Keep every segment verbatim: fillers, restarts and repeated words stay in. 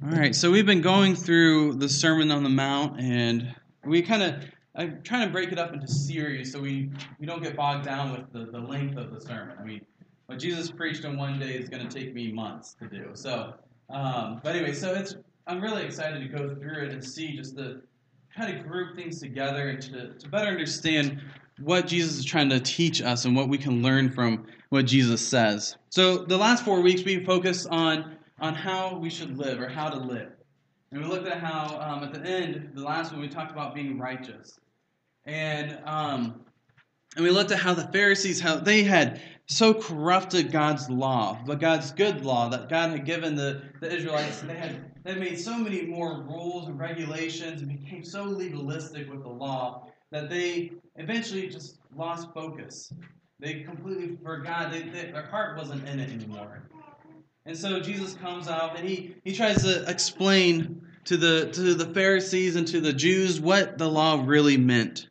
All right, so we've been going through the Sermon on the Mount, and we kind of, I'm trying to break it up into series so we, we don't get bogged down with the, the length of the sermon. I mean, what Jesus preached in one day is going to take me months to do. So, um, but anyway, so it's I'm really excited to go through it and see just the kind of group things together and to, to better understand what Jesus is trying to teach us and what we can learn from what Jesus says. So the last four weeks we focused on on how we should live or how to live. And we looked at how um, at the end, the last one, we talked about being righteous. And um, and we looked at how the Pharisees, how they had so corrupted God's law, but God's good law that God had given the, the Israelites. They had they made so many more rules and regulations and became so legalistic with the law that they eventually just lost focus. They completely forgot. They, they, their heart wasn't in it anymore. And so Jesus comes out and he, he tries to explain to the to the Pharisees and to the Jews what the law really meant.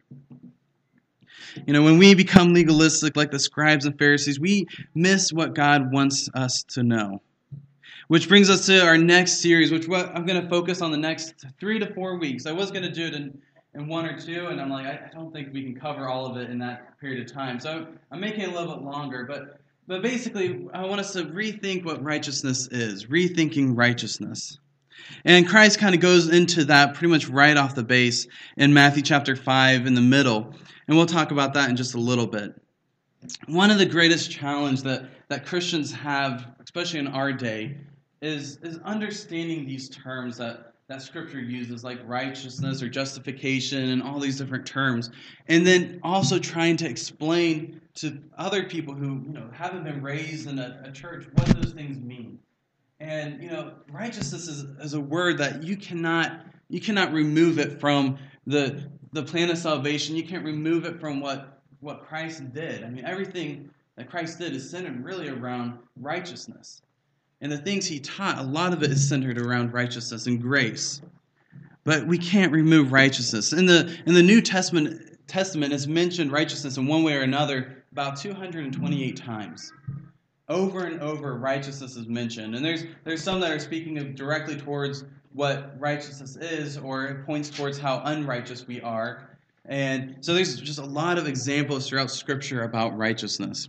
You know, when we become legalistic like the scribes and Pharisees, we miss what God wants us to know. Which brings us to our next series, which what I'm going to focus on the next three to four weeks. I was going to do it in, in one or two, and I'm like, I, I don't think we can cover all of it in that period of time. So I'm making it a little bit longer, but But basically, I want us to rethink what righteousness is, rethinking righteousness. And Christ kind of goes into that pretty much right off the base in Matthew chapter five in the middle. And we'll talk about that in just a little bit. One of the greatest challenges that, that Christians have, especially in our day, is, is understanding these terms that, that Scripture uses, like righteousness or justification and all these different terms. And then also trying to explain to other people who you know haven't been raised in a, a church what those things mean. And you know, righteousness is, is a word that you cannot you cannot remove it from the the plan of salvation. You can't remove it from what what Christ did. I mean, everything that Christ did is centered really around righteousness. And the things he taught, a lot of it is centered around righteousness and grace. But we can't remove righteousness. In the in the New Testament Testament has mentioned righteousness in one way or another about two hundred twenty-eight times. Over and over, righteousness is mentioned. And there's there's some that are speaking of directly towards what righteousness is, or it points towards how unrighteous we are. And so there's just a lot of examples throughout Scripture about righteousness.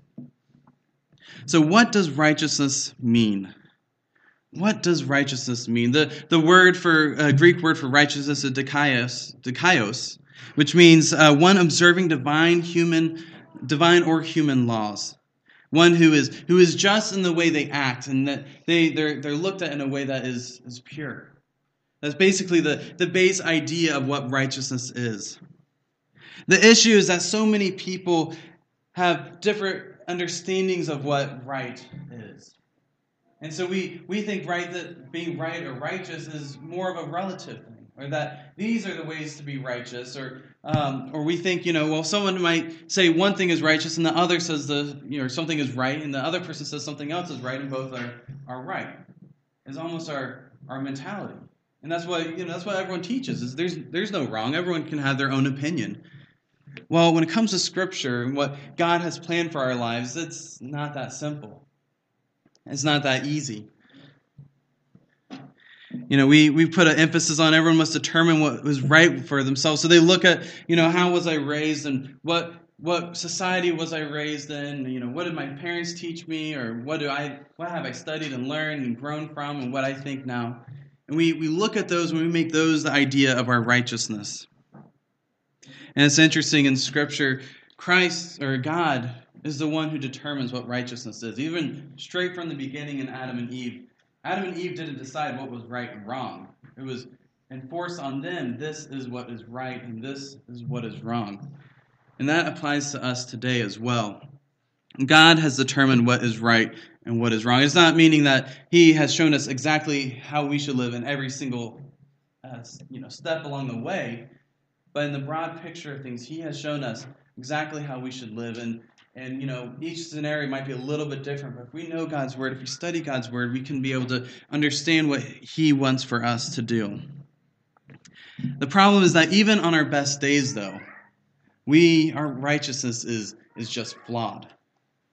So what does righteousness mean? What does righteousness mean? The the word for uh, Greek word for righteousness is dikaios, dikaios, which means uh, one observing divine human, divine or human laws. One who is who is just in the way they act, and that they they're they're looked at in a way that is is pure. That's basically the the base idea of what righteousness is. The issue is that so many people have different understandings of what right is. And so we, we think right that being right or righteous is more of a relative thing, or that these are the ways to be righteous, or um, or we think, you know, well, someone might say one thing is righteous and the other says the you know something is right, and the other person says something else is right, and both are, are right. It's almost our our mentality, and that's what you know that's what everyone teaches is there's there's no wrong. Everyone can have their own opinion. Well, when it comes to Scripture and what God has planned for our lives, it's not that simple. It's not that easy. You know, we, we put an emphasis on everyone must determine what was right for themselves. So they look at, you know, how was I raised and what what society was I raised in? You know, what did my parents teach me, or what do I what have I studied and learned and grown from, and what I think now. And we, we look at those and we make those the idea of our righteousness. And it's interesting in Scripture, Christ or God is the one who determines what righteousness is. Even straight from the beginning in Adam and Eve, Adam and Eve didn't decide what was right and wrong. It was enforced on them, this is what is right and this is what is wrong. And that applies to us today as well. God has determined what is right and what is wrong. It's not meaning that he has shown us exactly how we should live in every single uh, you know, step along the way, but in the broad picture of things, he has shown us exactly how we should live. And And, you know, each scenario might be a little bit different, but if we know God's Word, if we study God's Word, we can be able to understand what he wants for us to do. The problem is that even on our best days, though, we our righteousness is, is just flawed.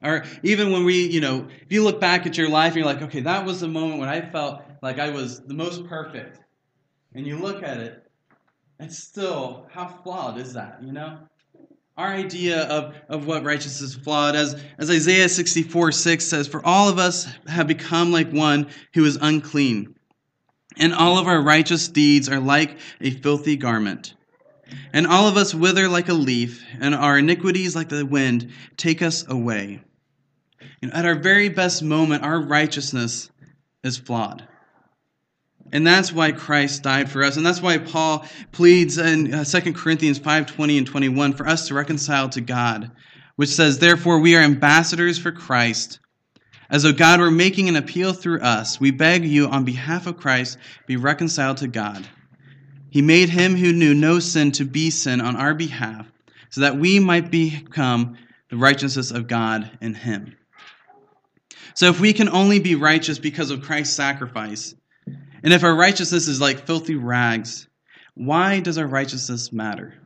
Or even when we, you know, if you look back at your life and you're like, okay, that was the moment when I felt like I was the most perfect. And you look at it, and still, how flawed is that, you know? Our idea of, of what righteousness is flawed, as, as Isaiah sixty-four six says, for all of us have become like one who is unclean, and all of our righteous deeds are like a filthy garment. And all of us wither like a leaf, and our iniquities like the wind take us away. You know, at our very best moment, our righteousness is flawed. And that's why Christ died for us. And that's why Paul pleads in Second Corinthians five twenty and twenty-one for us to reconcile to God, which says, therefore we are ambassadors for Christ, as though God were making an appeal through us. We beg you on behalf of Christ, be reconciled to God. He made him who knew no sin to be sin on our behalf, so that we might become the righteousness of God in him. So if we can only be righteous because of Christ's sacrifice, and if our righteousness is like filthy rags, why does our righteousness matter?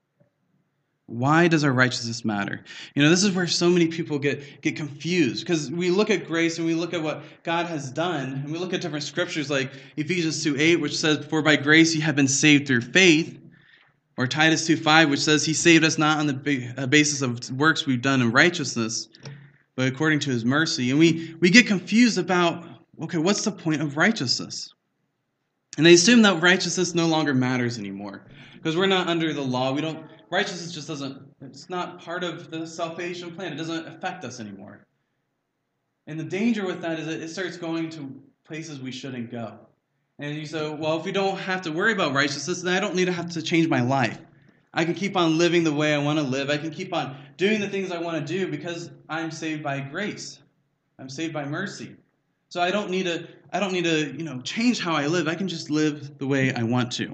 Why does our righteousness matter? You know, this is where so many people get, get confused, because we look at grace and we look at what God has done, and we look at different scriptures like Ephesians two eight, which says, for by grace you have been saved through faith, or Titus two five, which says he saved us not on the basis of works we've done in righteousness, but according to his mercy. And we, we get confused about, okay, what's the point of righteousness? And they assume that righteousness no longer matters anymore, because we're not under the law. We don't, righteousness just doesn't, it's not part of the salvation plan. It doesn't affect us anymore. And the danger with that is that it starts going to places we shouldn't go. And you say, well, if we don't have to worry about righteousness, then I don't need to have to change my life. I can keep on living the way I want to live. I can keep on doing the things I want to do because I'm saved by grace. I'm saved by mercy. So I don't need to, I don't need to, you know, change how I live. I can just live the way I want to.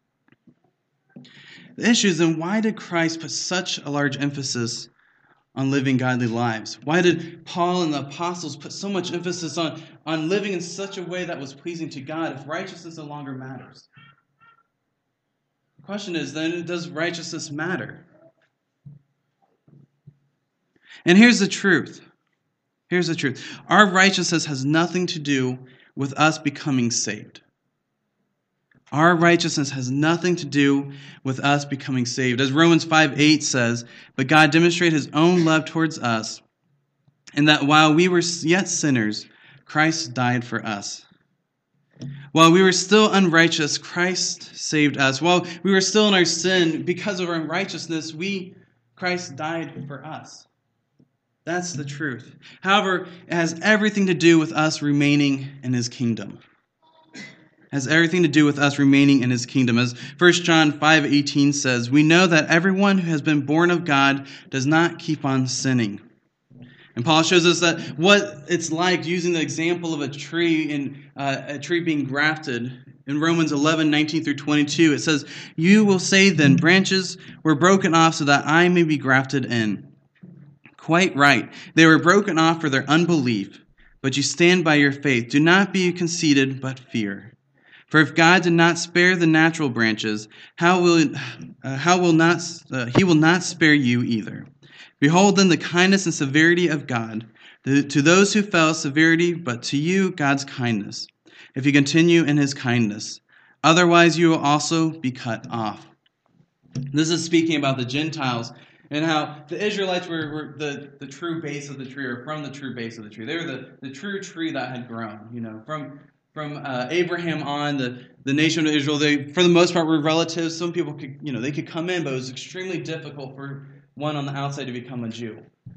The issue is then, why did Christ put such a large emphasis on living godly lives? Why did Paul and the apostles put so much emphasis on, on living in such a way that was pleasing to God if righteousness no longer matters? The question is then, does righteousness matter? And here's the truth. Here's the truth. Our righteousness has nothing to do with us becoming saved. Our righteousness has nothing to do with us becoming saved. As Romans five eight says, but God demonstrated his own love towards us, in that while we were yet sinners, Christ died for us. While we were still unrighteous, Christ saved us. While we were still in our sin, because of our unrighteousness, we, Christ died for us. That's the truth. However, it has everything to do with us remaining in his kingdom. It has everything to do with us remaining in his kingdom. As First John five eighteen says, we know that everyone who has been born of God does not keep on sinning. And Paul shows us that what it's like, using the example of a tree in uh, a tree being grafted. In Romans eleven nineteen through twenty-two, it says, you will say then, branches were broken off so that I may be grafted in. Quite right. They were broken off for their unbelief, but you stand by your faith. Do not be conceited, but fear. For if God did not spare the natural branches, how will uh, how will not uh, he will not spare you either? Behold then the kindness and severity of God. The, to those who fell, severity, but to you God's kindness, if you continue in his kindness. Otherwise you will also be cut off. This is speaking about the Gentiles, and how the Israelites were, were the, the true base of the tree, or from the true base of the tree. They were the, the true tree that had grown. You know, from from uh, Abraham on, the, the nation of Israel, they, for the most part, were relatives. Some people could, you know, they could come in, but it was extremely difficult for one on the outside to become a Jew.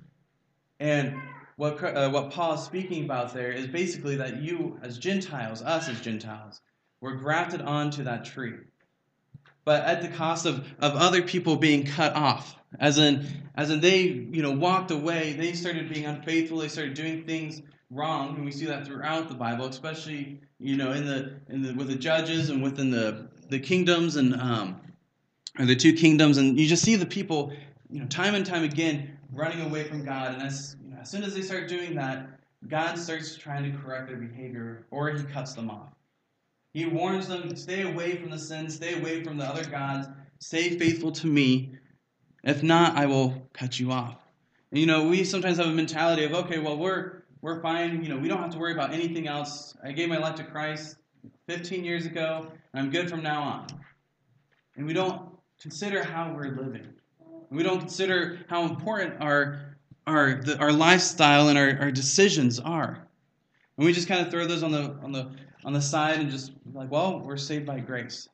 And what uh, what Paul is speaking about there is basically that you, as Gentiles, us as Gentiles, were grafted onto that tree, but at the cost of, of other people being cut off. As in, as in they, you know, walked away. They started being unfaithful. They started doing things wrong, and we see that throughout the Bible, especially, you know, in the in the with the judges and within the the kingdoms and um, or the two kingdoms, and you just see the people, you know, time and time again running away from God. And as you know, as soon as they start doing that, God starts trying to correct their behavior, or he cuts them off. He warns them, stay away from the sin, stay away from the other gods, stay faithful to me. If not, I will cut you off. And, you know, we sometimes have a mentality of, okay, well, we're we're fine. You know, we don't have to worry about anything else. I gave my life to Christ fifteen years ago, and I'm good from now on. And we don't consider how we're living. We don't consider how important our our the, our lifestyle and our, our decisions are. And we just kind of throw those on the on the on the side and just like, well, we're saved by grace.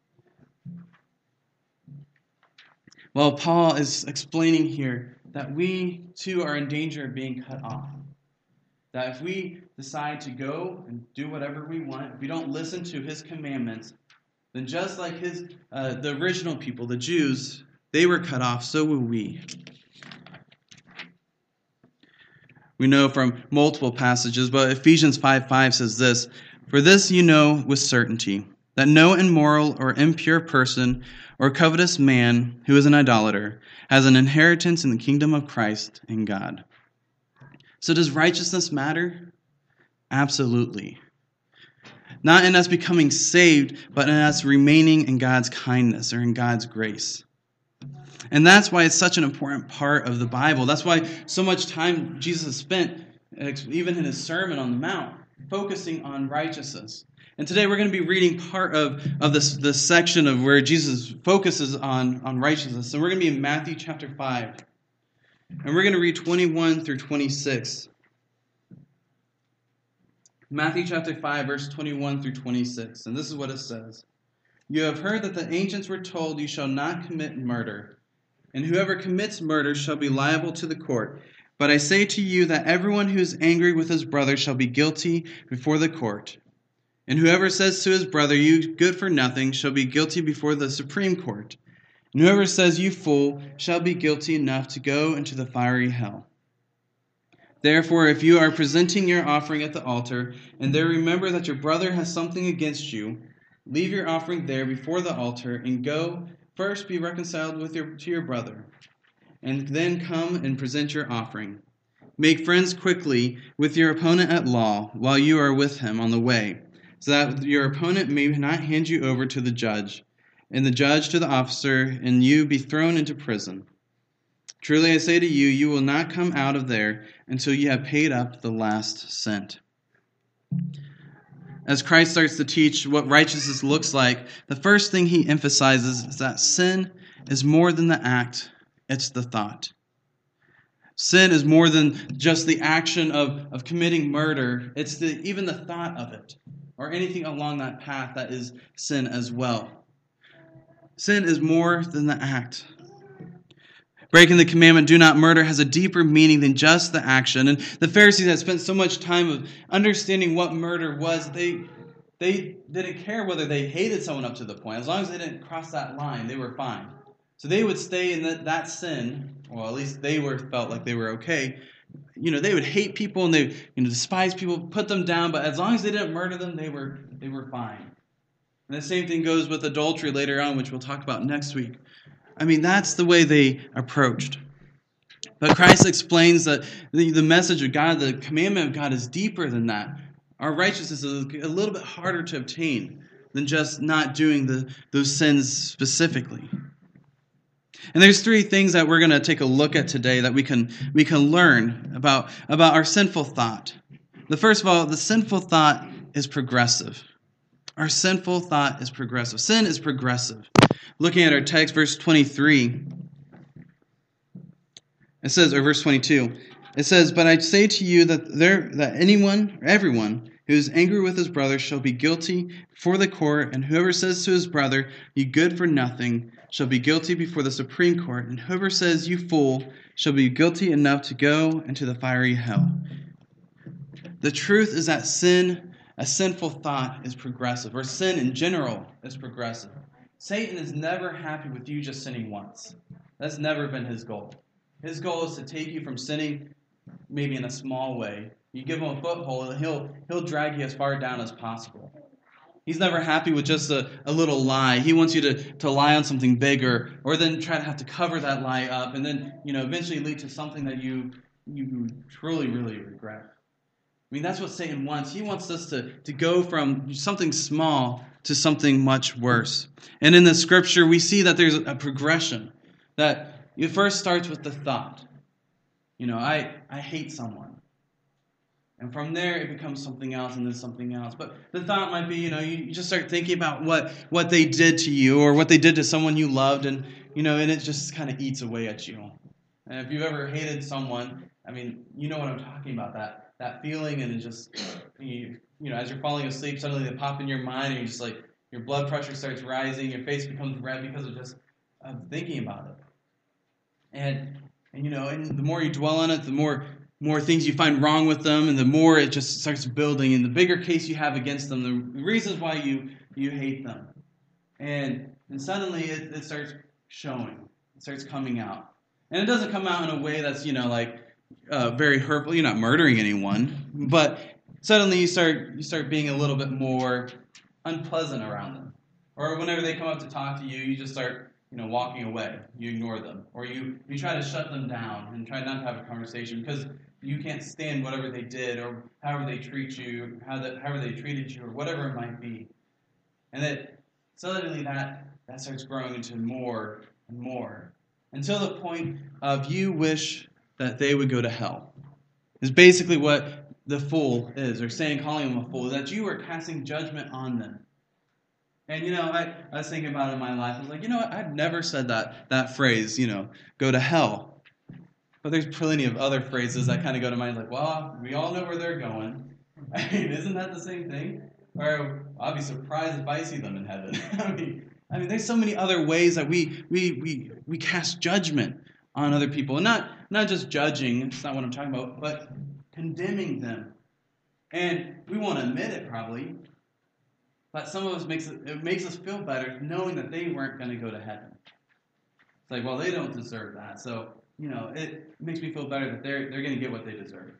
Well, Paul is explaining here that we too are in danger of being cut off. That if we decide to go and do whatever we want, if we don't listen to his commandments, then just like his uh, the original people, the Jews, they were cut off, so will we. We know from multiple passages, but Ephesians five five says this, "For this you know with certainty, that no immoral or impure person or covetous man who is an idolater has an inheritance in the kingdom of Christ and God." So does righteousness matter? Absolutely. Not in us becoming saved, but in us remaining in God's kindness or in God's grace. And that's why it's such an important part of the Bible. That's why so much time Jesus spent, even in his Sermon on the Mount, focusing on righteousness. And today we're going to be reading part of, of this, this section of where Jesus focuses on, on righteousness. And we're going to be in Matthew chapter five. And we're going to read twenty-one through twenty-six. Matthew chapter five, verse twenty-one through twenty-six. And this is what it says. "You have heard that the ancients were told, 'You shall not commit murder. And whoever commits murder shall be liable to the court. But I say to you that everyone who is angry with his brother shall be guilty before the court. And whoever says to his brother, 'You good for nothing,' shall be guilty before the Supreme Court. And whoever says, 'You fool,' shall be guilty enough to go into the fiery hell. Therefore, if you are presenting your offering at the altar, and there remember that your brother has something against you, leave your offering there before the altar, and go first be reconciled with your, to your brother, and then come and present your offering. Make friends quickly with your opponent at law while you are with him on the way, so that your opponent may not hand you over to the judge, and the judge to the officer, and you be thrown into prison. Truly I say to you, you will not come out of there until you have paid up the last cent." As Christ starts to teach what righteousness looks like, the first thing he emphasizes is that sin is more than the act, it's the thought. Sin is more than just the action of, of committing murder. It's the, even the thought of it, or anything along that path that is sin as well. Sin is more than the act. Breaking the commandment, "Do not murder," has a deeper meaning than just the action. And the Pharisees had spent so much time of understanding what murder was, they they didn't care whether they hated someone up to the point. As long as they didn't cross that line, they were fine. So they would stay in that, that sin, well, at least they were felt like they were okay. You know, they would hate people and they you know despise people, put them down, but as long as they didn't murder them, they were they were fine. And the same thing goes with adultery later on, which we'll talk about next week. I mean, that's the way they approached. But Christ explains that the, the message of God, the commandment of God, is deeper than that. Our righteousness is a little bit harder to obtain than just not doing the, those sins specifically. And there's three things that we're going to take a look at today that we can we can learn about, about our sinful thought. The first of all, the sinful thought is progressive. Our sinful thought is progressive. Sin is progressive. Looking at our text, verse twenty-three, it says, or verse twenty-two, it says, "But I say to you that there that anyone, or everyone, who is angry with his brother shall be guilty before the court, and whoever says to his brother, 'You good for nothing,' shall be guilty before the Supreme Court, and whoever says, 'You fool,' shall be guilty enough to go into the fiery hell." The truth is that sin, a sinful thought, is progressive, or sin in general is progressive. Satan is never happy with you just sinning once. That's never been his goal. His goal is to take you from sinning maybe in a small way. You give him a foothold, and he'll, he'll drag you as far down as possible. He's never happy with just a, a little lie. He wants you to, to lie on something bigger, or then try to have to cover that lie up, and then you know eventually lead to something that you you truly, really regret. I mean, that's what Satan wants. He wants us to, to go from something small to something much worse. And in the scripture, we see that there's a progression. That it first starts with the thought. you know, I, I hate someone. And from there, it becomes something else and then something else. But the thought might be, you know, you just start thinking about what, what they did to you or what they did to someone you loved, and, you know, and it just kind of eats away at you. And if you've ever hated someone, I mean, you know what I'm talking about, that that feeling, and it just, you, you know, as you're falling asleep, suddenly they pop in your mind, and you're just like, your blood pressure starts rising, your face becomes red because of just uh, thinking about it. And, and, you know, and the more you dwell on it, the more... more things you find wrong with them, and the more it just starts building, and the bigger case you have against them, the reasons why you, you hate them. And, and suddenly it, it starts showing. It starts coming out. And it doesn't come out in a way that's, you know, like uh, very hurtful. You're not murdering anyone, but suddenly you start you start being a little bit more unpleasant around them. Or whenever they come up to talk to you, you just start, you know, walking away. You ignore them. Or you, you try to shut them down and try not to have a conversation because you can't stand whatever they did or however they treat you, how that, however they treated you, or whatever it might be. And that suddenly that, that starts growing into more and more until the point of you wish that they would go to hell. Is basically what the fool is, or saying, calling him a fool, that you are casting judgment on them. And, you know, I, I was thinking about it in my life. I was like, you know what? I've never said that that phrase, you know, go to hell. But there's plenty of other phrases that kind of go to mind, like, well, we all know where they're going. I mean, isn't that the same thing? Or I'll be surprised if I see them in heaven. I mean, I mean, there's so many other ways that we we we we cast judgment on other people, and not not just judging. It's not what I'm talking about, but condemning them. And we won't admit it probably, but some of us makes it, it makes us feel better knowing that they weren't going to go to heaven. It's like, well, they don't deserve that, so. You know, it makes me feel better that they're they're going to get what they deserve.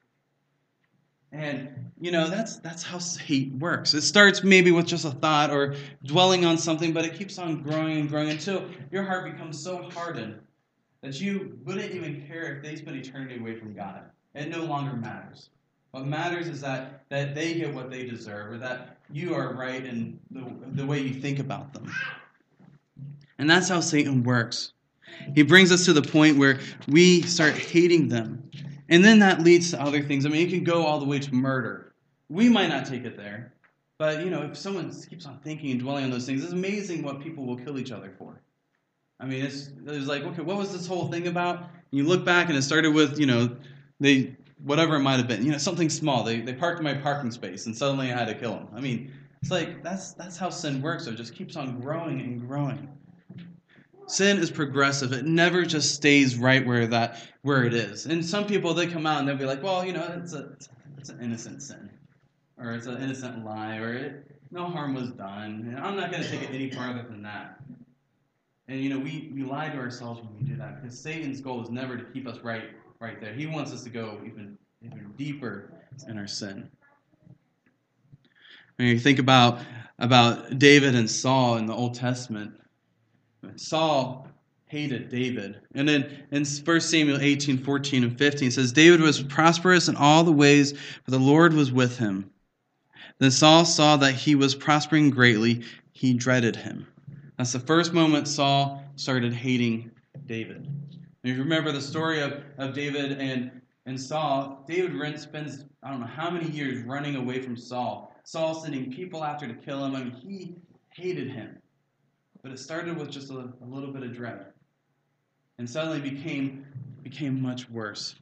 And, you know, that's that's how hate works. It starts maybe with just a thought or dwelling on something, but it keeps on growing and growing until your heart becomes so hardened that you wouldn't even care if they spent eternity away from God. It no longer matters. What matters is that, that they get what they deserve, or that you are right in the, the way you think about them. And that's how Satan works. He brings us to the point where we start hating them. And then that leads to other things. I mean, it can go all the way to murder. We might not take it there. But, you know, if someone keeps on thinking and dwelling on those things, it's amazing what people will kill each other for. I mean, it's, it's like, okay, what was this whole thing about? And you look back and it started with, you know, they whatever it might have been. You know, something small. They they parked in my parking space and suddenly I had to kill them. I mean, it's like, that's that's how sin works. So it just keeps on growing and growing. Sin is progressive. It never just stays right where that where it is. And some people, they come out and they'll be like, well, you know, it's a it's an innocent sin, or it's an innocent lie, or it, no harm was done. And I'm not going to take it any farther than that. And you know, we, we lie to ourselves when we do that, because Satan's goal is never to keep us right right there. He wants us to go even even deeper in our sin. When you think about about David and Saul in the Old Testament. Saul hated David. And then in First Samuel eighteen, fourteen, and fifteen, it says, David was prosperous in all the ways, for the Lord was with him. Then Saul saw that he was prospering greatly. He dreaded him. That's the first moment Saul started hating David. And if you remember the story of, of David and, and Saul, David spends, I don't know how many years running away from Saul. Saul sending people after to kill him. I mean, he hated him. But it started with just a, a little bit of dread. And suddenly became became much worse.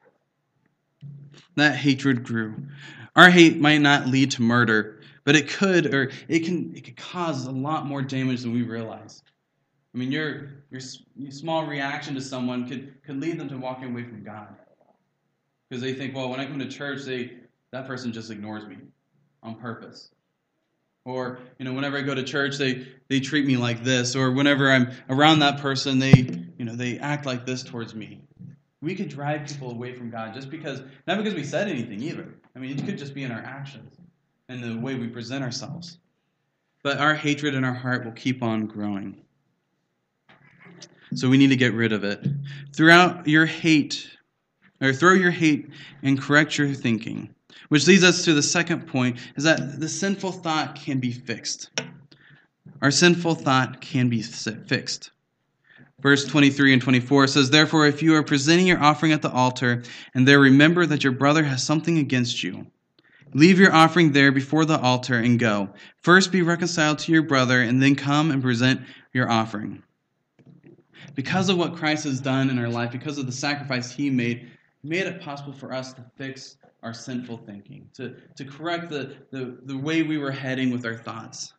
That hatred grew. Our hate might not lead to murder, but it could, or it can it could cause a lot more damage than we realize. I mean, your your, your small reaction to someone could, could lead them to walking away from God. Because they think, well, when I come to church, they that person just ignores me on purpose. Or, you know, whenever I go to church, they, they treat me like this. Or whenever I'm around that person, they, you know, they act like this towards me. We could drive people away from God just because, not because we said anything either. I mean, it could just be in our actions and the way we present ourselves. But our hatred in our heart will keep on growing. So we need to get rid of it. Throughout your hate, or throw your hate and correct your thinking. Which leads us to the second point, is that the sinful thought can be fixed. Our sinful thought can be fixed. Verse twenty-three and twenty-four says, "Therefore, if you are presenting your offering at the altar, and there remember that your brother has something against you, leave your offering there before the altar and go. First be reconciled to your brother, and then come and present your offering." Because of what Christ has done in our life, because of the sacrifice he made, he made it possible for us to fix our sinful thinking, to, to correct the, the, the way we were heading with our thoughts.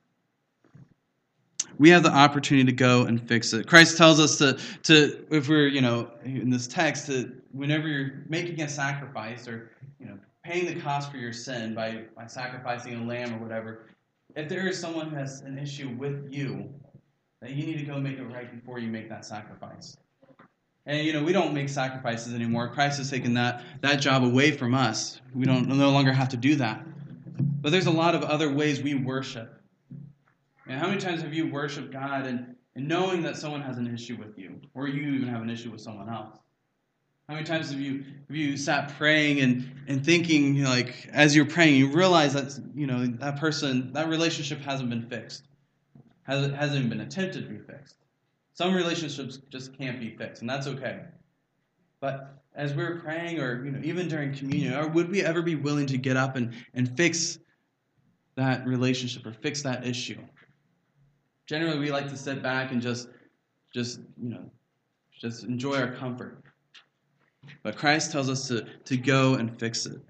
We have the opportunity to go and fix it. Christ tells us to, to if we're, you know, in this text, that whenever you're making a sacrifice or, you know, paying the cost for your sin by, by sacrificing a lamb or whatever, if there is someone who has an issue with you, that you need to go make it right before you make that sacrifice. And, you know, we don't make sacrifices anymore. Christ has taken that, that job away from us. We don't no longer have to do that. But there's a lot of other ways we worship. And how many times have you worshiped God and, and knowing that someone has an issue with you, or you even have an issue with someone else? How many times have you have you sat praying and, and thinking, you know, like, as you're praying, you realize that, you know, that person, that relationship hasn't been fixed. Hasn't, hasn't even been attempted to be fixed. Some relationships just can't be fixed, and that's okay. But as we're praying, or, you know, even during communion, or would we ever be willing to get up and, and fix that relationship or fix that issue? Generally, we like to sit back and just, just you know, just enjoy our comfort. But Christ tells us to, to go and fix it.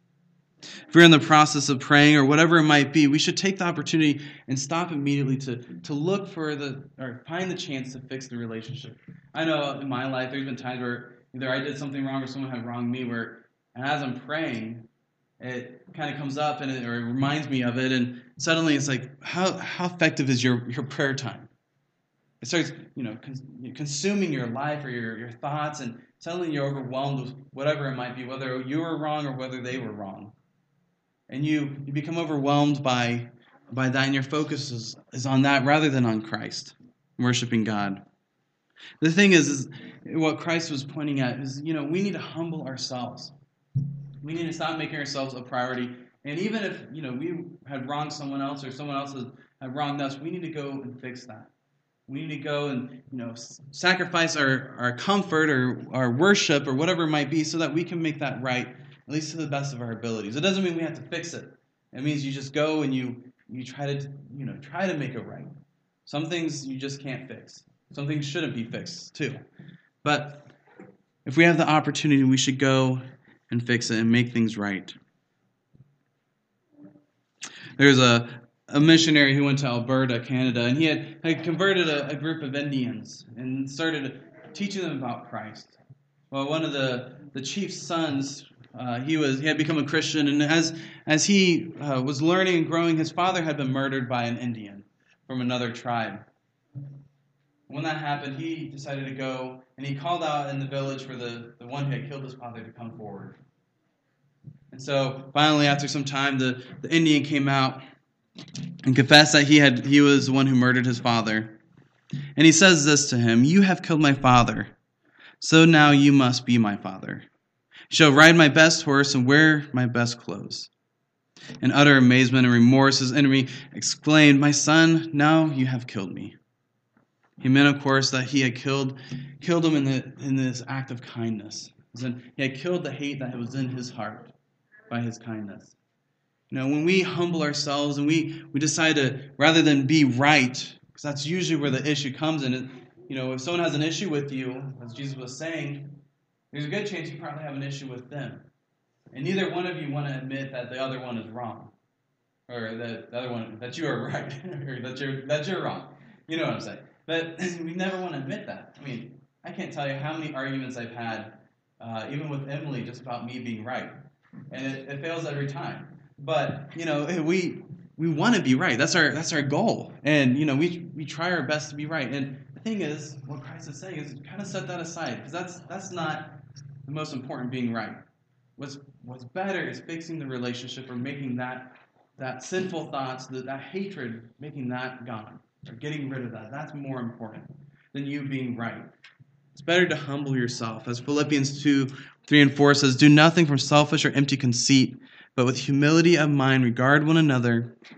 If we're in the process of praying or whatever it might be, we should take the opportunity and stop immediately to, to look for the, or find the chance to fix the relationship. I know in my life, there's been times where either I did something wrong or someone had wronged me, where, and as I'm praying, it kind of comes up and it, or it reminds me of it, and suddenly it's like, how how effective is your, your prayer time? It starts, you know, cons- consuming your life or your, your thoughts, and suddenly you're overwhelmed with whatever it might be, whether you were wrong or whether they were wrong. And you, you become overwhelmed by by that, and your focus is, is on that rather than on Christ, worshiping God. The thing is, is, what Christ was pointing at is, you know, we need to humble ourselves. We need to stop making ourselves a priority. And even if, you know, we had wronged someone else or someone else had wronged us, we need to go and fix that. We need to go and, you know, sacrifice our, our comfort or our worship or whatever it might be so that we can make that right, at least to the best of our abilities. It doesn't mean we have to fix it. It means you just go and you you try to, you know, try to make it right. Some things you just can't fix. Some things shouldn't be fixed too. But if we have the opportunity, we should go and fix it and make things right. There's a, a missionary who went to Alberta, Canada, and he had, had converted a, a group of Indians and started teaching them about Christ. Well, one of the, the chief's sons, uh, he was he had become a Christian, and as as he uh, was learning and growing, his father had been murdered by an Indian from another tribe. When that happened, he decided to go, and he called out in the village for the, the one who had killed his father to come forward. And so, finally, after some time, the, the Indian came out and confessed that he had he was the one who murdered his father. And he says this to him, "You have killed my father, so now you must be my father. You shall ride my best horse and wear my best clothes." In utter amazement and remorse, his enemy exclaimed, "My son, now you have killed me." He meant, of course, that he had killed killed him in the in this act of kindness. He had killed the hate that was in his heart by his kindness. You know, when we humble ourselves and we, we decide to, rather than be right, because that's usually where the issue comes in. It, you know, if someone has an issue with you, as Jesus was saying, there's a good chance you probably have an issue with them. And neither one of you want to admit that the other one is wrong. Or that the other one, that you are right. Or that you're, that you're wrong. You know what I'm saying. But we never want to admit that. I mean, I can't tell you how many arguments I've had, uh, even with Emily, just about me being right. And it, it fails every time. But, you know, we we want to be right. That's our that's our goal. And, you know, we we try our best to be right. And the thing is, what Christ is saying is kind of set that aside. Because that's that's not the most important, being right. What's what's better is fixing the relationship or making that that sinful thoughts, that, that hatred, making that gone. Or getting rid of that. That's more important than you being right. It's better to humble yourself. As Philippians two, three, and four says, "Do nothing from selfish or empty conceit, but with humility of mind regard one another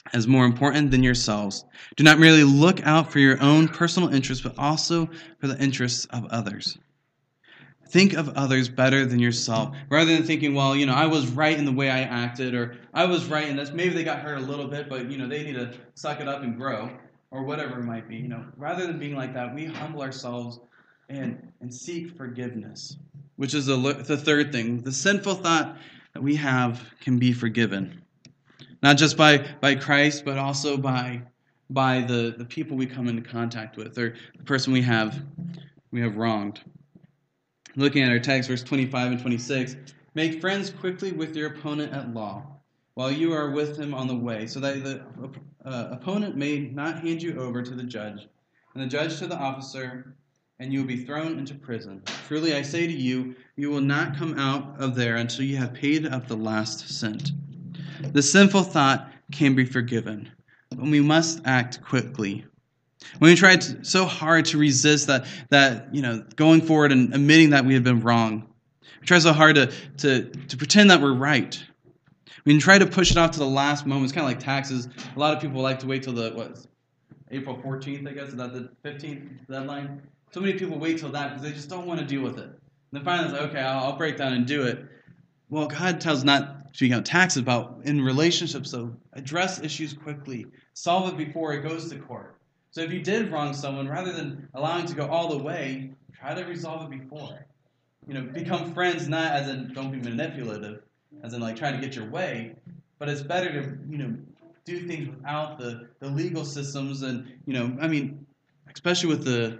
as more important than yourselves. Do not merely look out for your own personal interests, but also for the interests of others. Think of others better than yourself, rather than thinking, well, you know, I was right in the way I acted, or I was right in this. Maybe they got hurt a little bit, but, you know, they need to suck it up and grow, or whatever it might be. You know, rather than being like that, we humble ourselves and and seek forgiveness, which is the, the third thing. The sinful thought that we have can be forgiven, not just by, by Christ, but also by by the, the people we come into contact with, or the person we have we have wronged. Looking at our text, verse twenty-five and twenty-six, make friends quickly with your opponent at law, while you are with him on the way, so that the uh, opponent may not hand you over to the judge, and the judge to the officer, and you will be thrown into prison. Truly I say to you, you will not come out of there until you have paid up the last cent. The sinful thought can be forgiven, but we must act quickly. When we tried so hard to resist that, that you know, going forward and admitting that we had been wrong, we try so hard to, to, to pretend that we're right. We try to push it off to the last moment. It's kind of like taxes. A lot of people like to wait till the, what, April fourteenth, I guess? Is that the fifteenth deadline? So many people wait till that because they just don't want to deal with it. And then finally it's like, okay, I'll, I'll break down and do it. Well, God tells not speaking about taxes, about in relationships, so address issues quickly. Solve it before it goes to court. So if you did wrong someone, rather than allowing it to go all the way, try to resolve it before. You know, become friends, not as in don't be manipulative, as in like trying to get your way, but it's better to, you know, do things without the, the legal systems and, you know, I mean, especially with the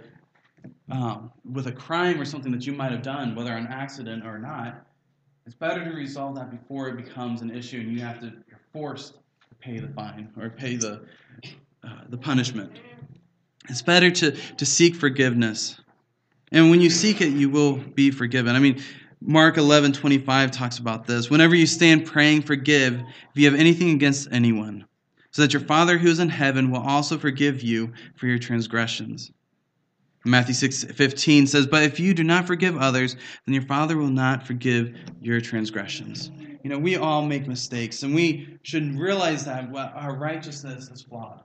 um, with a crime or something that you might have done, whether an accident or not, it's better to resolve that before it becomes an issue and you have to, you're forced to pay the fine or pay the uh, the punishment. It's better to, to seek forgiveness. And when you seek it, you will be forgiven. I mean, Mark eleven twenty-five talks about this. Whenever you stand praying, forgive if you have anything against anyone, so that your Father who is in heaven will also forgive you for your transgressions. Matthew six fifteen says, but if you do not forgive others, then your Father will not forgive your transgressions. You know, we all make mistakes, and we should realize that our righteousness is flawed.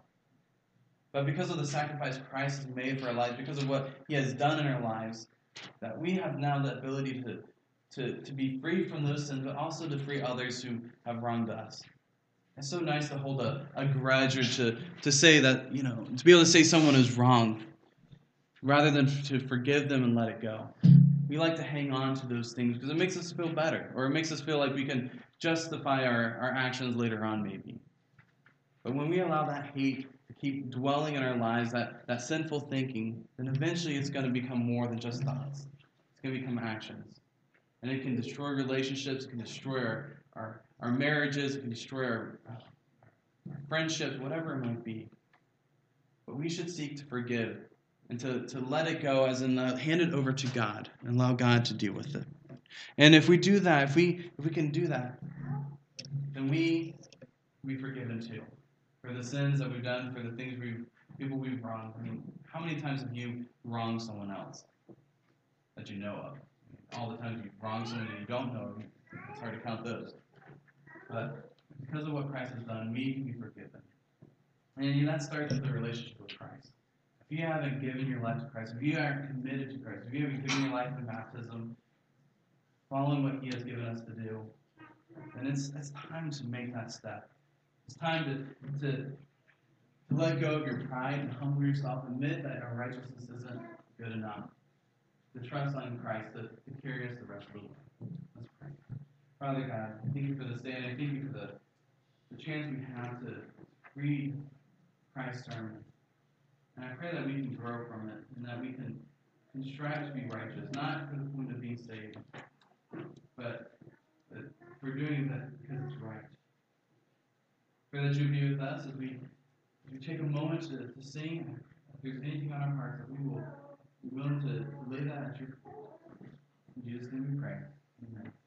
But because of the sacrifice Christ has made for our lives, because of what he has done in our lives, that we have now the ability to, to, to be free from those sins, but also to free others who have wronged us. It's so nice to hold a, a grudge or to, to say that, you know, to be able to say someone is wrong, rather than to forgive them and let it go. We like to hang on to those things because it makes us feel better, or it makes us feel like we can justify our, our actions later on, maybe. But when we allow that hate to keep dwelling in our lives, that, that sinful thinking, then eventually it's going to become more than just thoughts. It's going to become actions. And it can destroy relationships, it can destroy our, our, our marriages, it can destroy our, uh, our friendships, whatever it might be. But we should seek to forgive and to, to let it go, as in uh, hand it over to God and allow God to deal with it. And if we do that, if we if we can do that, then we we forgiven too. For the sins that we've done, for the things we've people we've wronged. I mean, how many times have you wronged someone else that you know of? All the times you've wronged someone that you don't know of, it's hard to count those. But because of what Christ has done, we can be forgiven. And that starts with the relationship with Christ. If you haven't given your life to Christ, if you aren't committed to Christ, if you haven't given your life in baptism, following what he has given us to do, then it's, it's time to make that step. It's time to, to, to let go of your pride and humble yourself, admit that our righteousness isn't good enough, to trust on Christ, to, to carry us the rest of the way. Let's pray. Father God, thank you for this day, and I thank you for the, the chance we have to read Christ's sermon. And I pray that we can grow from it, and that we can, can strive to be righteous, not for the point of being saved, but that we're doing that because it's right. Pray that you be with us as we, as we take a moment to, to sing. If there's anything on our hearts, that we will be willing to lay that at your feet. In Jesus' name we pray. Amen.